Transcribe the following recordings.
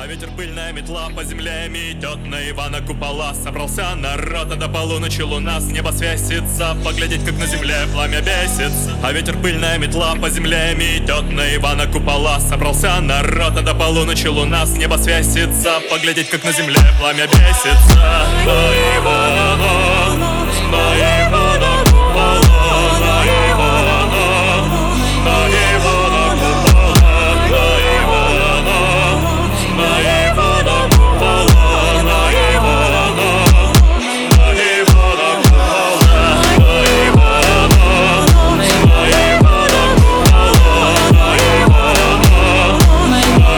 ветер пыльная метла по земле метет на Ивана купола. Собрался народ, а до полуночи луна с неба свесится, поглядеть, как на земле пламя бесится. А ветер пыльная метла по земле метет на Ивана купола. Собрался народ, а до полуночи луна с неба свесится, поглядеть, как на земле пламя бесится. На Ивана, на Ивана купола, на Ивана, на Ивана купола, на Ивана, на Ивана купола, на Ивана, на Ивана купола, на Ивана, на Ивана купола, на Ивана, на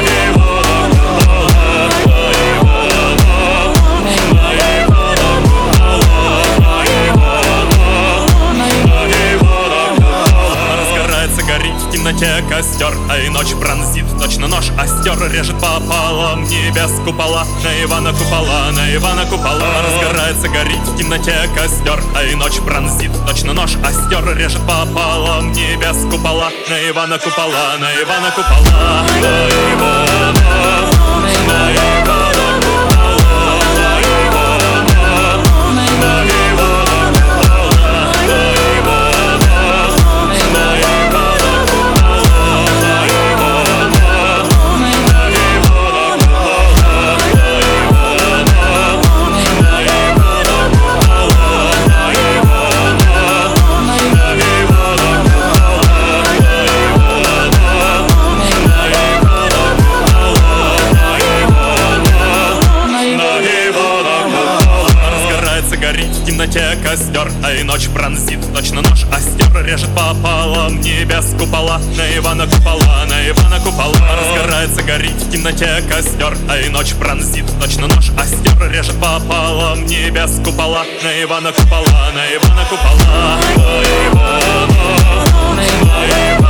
в темноте костер, а и ночь пронзит. Точно нож остер, режет пополам небес купола. На Ивана купола, на Ивана купола. Разгорается, горит в темноте костер, а и ночь пронзит. Точно нож остер, режет пополам небес купола. На Ивана купола, на Ивана купола. На Ивана, на Ивана купола, на Ивана, на Ивана купола, на в темноте костер, а и ночь пронзит. Точно нож остер, режет пополам небес купола. На Ивана купола, на Ивана купола. Разгорается, горит в темноте костер, а и ночь пронзит. Точно нож остер, режет пополам небес купола. На Ивана купола, на Ивана купола, на Ивана, на Ивана.